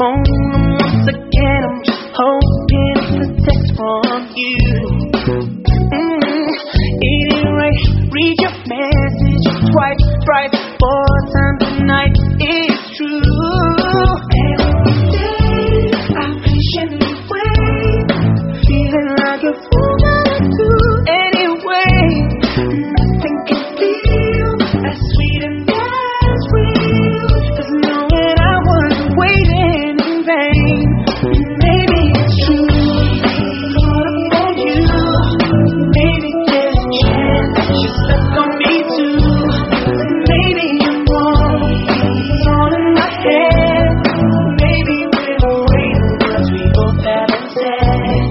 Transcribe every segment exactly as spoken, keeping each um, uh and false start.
phone, and once again I'm just hoping it's a text from you. Mm, it ain't right, read your message twice, thrice, four times a night. It's true. Every day I patiently wait, feeling like a fool that I do anyway. Nothing can feel as sweet and as real as knowing I wasn't waiting in vain. Maybe it's true, caught up on you. Maybe there's a chance that you're stuck on me too. Maybe I'm wrong, it's all in my head. Maybe we're waiting words we both haven't said.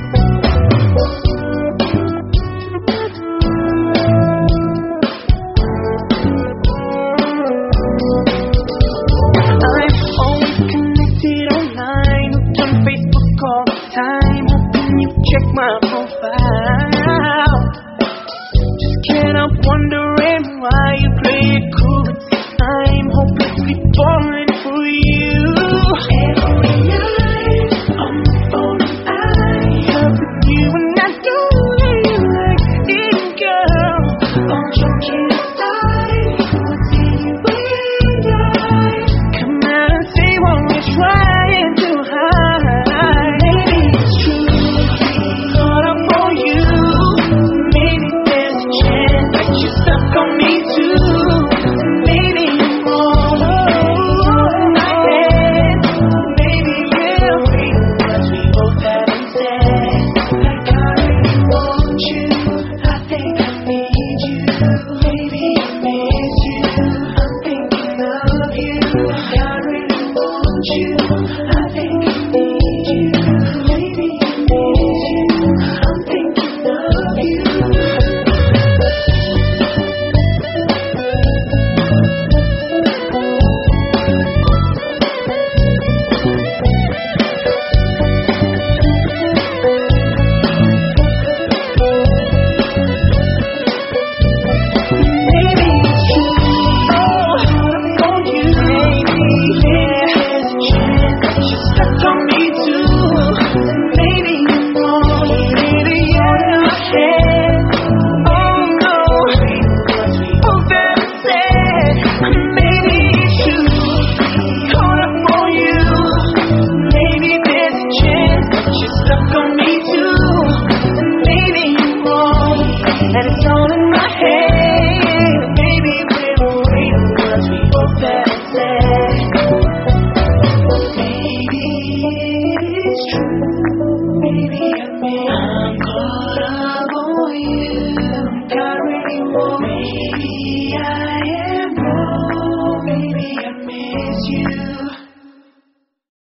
I'm always connected online, hooked on Facebook all the time, hoping you check my profile. Just can't help wondering why you play it cool. I'm hopelessly falling for you. Every night on the phone I talk with you, and I don't really like it, girl. All joking aside, what's in you and I? Come out and say what we're trying to hide. Maybe it's true, caught up on you. Maybe there's a chance that you're stuck on me too. Maybe I'm wrong, it's all in my head. Maybe we're waiting words we both haven't said. Like I really want you, I think I need you. Maybe I miss you, I'm thinking of you. I really want you, I think I need you. Maybe I miss you, I'm thinking of you. Maybe it's true, oh, caught up on you. Maybe there's a chance that you're stuck on me too. Maybe I'm wrong, maybe you're in my head. Oh no, words we both haven't said. Maybe it's true, caught up on you. Maybe there's a chance that you're stuck on me too. Maybe I'm wrong, and it's all in my head. Maybe we're waiting words we both haven't said. Maybe it's true. Maybe I mean I'm caught up on you. I really want. Maybe